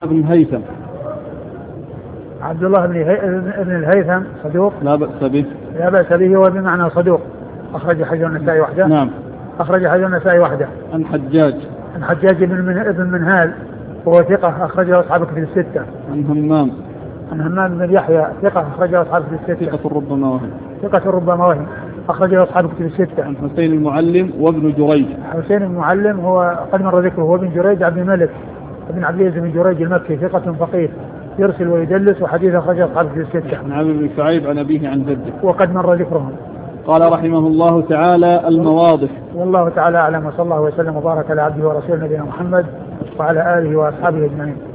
بن هيثم. عبد الله بن الهيثم صدوق لا بأس به. لا بأس به وبمعنى صدوق. أخرج حديث النسائي وحده. نعم. أخرج حديث النسائي وحده. عن حجاج. عن حجاج بن منهال وهو ثقة أخرجه أصحاب الكتب الستة. عن همام. عن همام بن يحيى ثقة أخرجه أصحاب الكتب الستة. ثقة ربما وهم. ثقة ربما وهم أخرجه أصحاب الكتب الستة. عن حسين المعلم وابن جريج. حسين المعلم هو قد مر ذكره، هو بن جريج عبد الملك بن عبد العزيز بن جريج المكي ثقة فقيه يرسل ويدلس وحديث أخرجه أصحاب الكتب الستة. عن عامر بن شعيب عن أبيه عن جده وقد مر ذكرهم. قال رحمه الله تعالى: المواضح. والله تعالى أعلم، وصلى الله وسلم وبارك على عبده ورسوله نبينا محمد وعلى آله وأصحابه أجمعين.